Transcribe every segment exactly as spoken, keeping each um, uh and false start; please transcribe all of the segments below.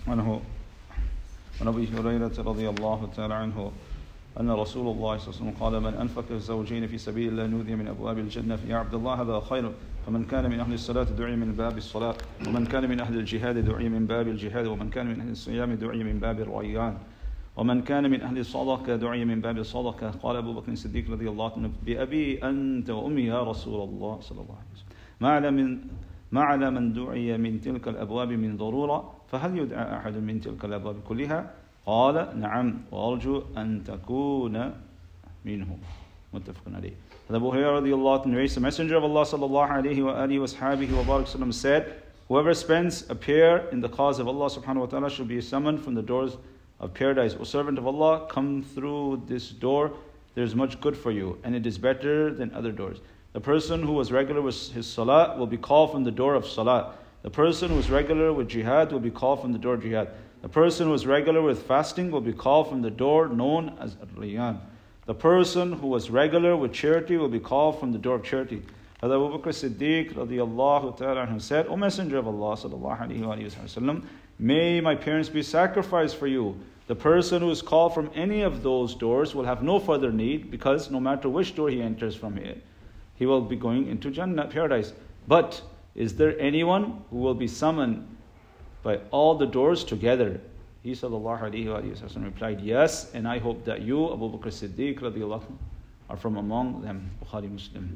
عنه عن أبي هريرة رضي الله تعالى عنه أن رسول الله صلى الله عليه وسلم قال من أنفق الزوجين في سبيل الله نودي من أبواب الجنة يا عبد الله هذا خير فمن كان من أهل الصلاة دعي من باب الصلاة ومن كان من أهل الجهاد دعي من باب الجهاد ومن كان من أهل الصيام دعي من باب الريان ومن كان من أهل الصدقة دعي من باب الصدقة. قال أبو بكر الصديق رضي الله عنه بأبي أنت وأمي يا رسول الله صلى الله عليه وسلم ما على من ما على من دعي من تلك الأبواب من ضرورة فهل يدعى أحد من تلك الأبواب كلها؟ قال نعم وأرجو أن تكون منهم. متفق عليه. Abu Hurairah radiallahu anhu narrates, the Messenger of Allah sallallahu alayhi wa alihi wa sahbihi wa barak sallam said, whoever spends a prayer in the cause of Allah subhanahu wa ta'ala shall be summoned from the doors of paradise. O servant of Allah, come through this door, there is much good for you, and it is better than other doors. The person who was regular with his salah will be called from the door of salah. The person who is regular with jihad will be called from the door of jihad. The person who is regular with fasting will be called from the door known as Ar-Rayyan. The person who was regular with charity will be called from the door of charity. Abu Bakr Siddiq radiyallahu ta'ala anhu said, O Messenger of Allah sallallahu alayhi wa sallam, may my parents be sacrificed for you. The person who is called from any of those doors will have no further need, because no matter which door he enters from here, he will be going into Jannah, paradise. But is there anyone who will be summoned by all the doors together? He sallallahu alayhi wa sallam replied, yes, and I hope that you, Abu Bakr Siddiq radiyallahu anhu, are from among them. Bukhari Muslim.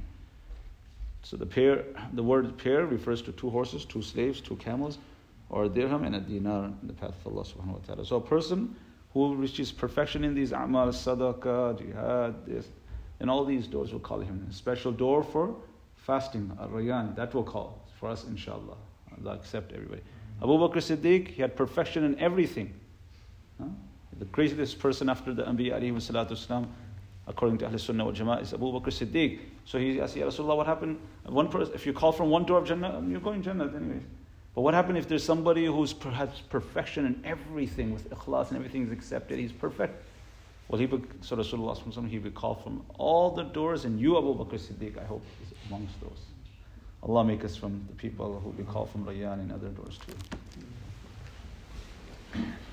So the pair, the word pair refers to two horses, two slaves, two camels, or a dirham and a dinar in the path of Allah subhanahu wa ta'ala. So a person who reaches perfection in these a'mal, sadaqah, jihad, this, and all these doors will call him. A special door for fasting, Ar-Rayyan, that will call for us, inshallah. Allah accept everybody. Abu Bakr Siddiq, he had perfection in everything. Huh? The greatest person after the Anbiya alayhi salatu wasalam, according to Ahl Sunnah wal Jama'ah, is Abu Bakr Siddiq. So he asked, Ya Rasulullah, what happened? One person, if you call from one door of Jannah, you're going Jannah anyways. But what happened if there's somebody who's perhaps perfection in everything, with ikhlas and everything is accepted, he's perfect? Well, he would, so Rasulullah, he would call from all the doors, and you, Abu Bakr Siddiq, I hope, is amongst those. Allah make us from the people who will be called from Rayyan and other doors too.